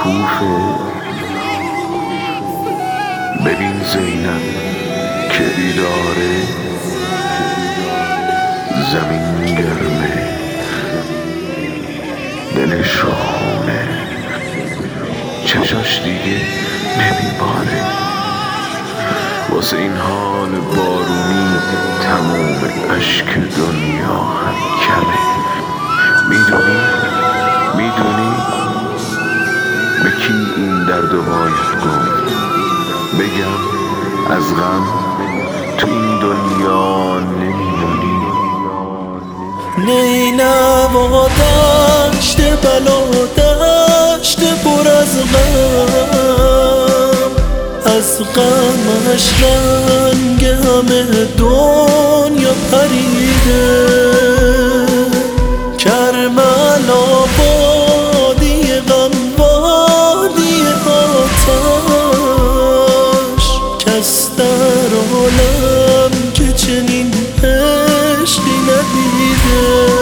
کوفه. ببین زینب که بیداره، زمین گرمه دلش خونه، چشاش دیگه نمیباره. واسه این حال بارونی تموم اشک دنیا هم کمه. میدونی به کی این دردو باید گفت؟ بگم از غم تو این دنیا نمیمونی. نینوا دشت بلا دشت پر از غم، از غمش رنگ همه دنیا پریده. کربلا وادی غم، وادی آتش، کس در عالم که چنین عشقی ندیده.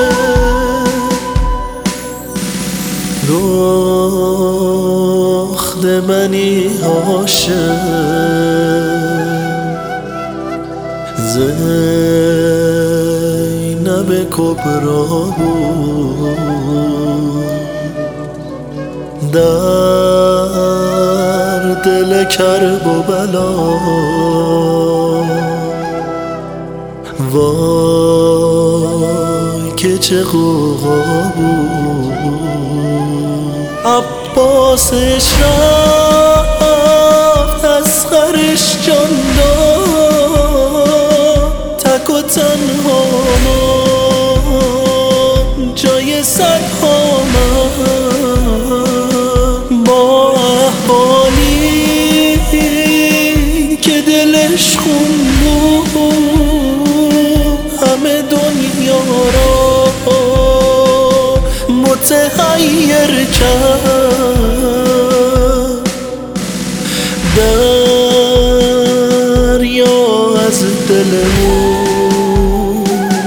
دختر منی عاشق، زینب کبرا بود، در دل کرب و بلا. وای که چه غوغا بود. عباسش رفت اصغرش جان داد، تک و تنها ماند جای صدها من، با احوالی که دلش خون بود، همه دنیا را متحیر کرد. دریا از دل اون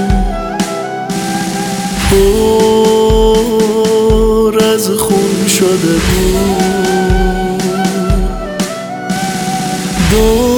پر از خون شده بود.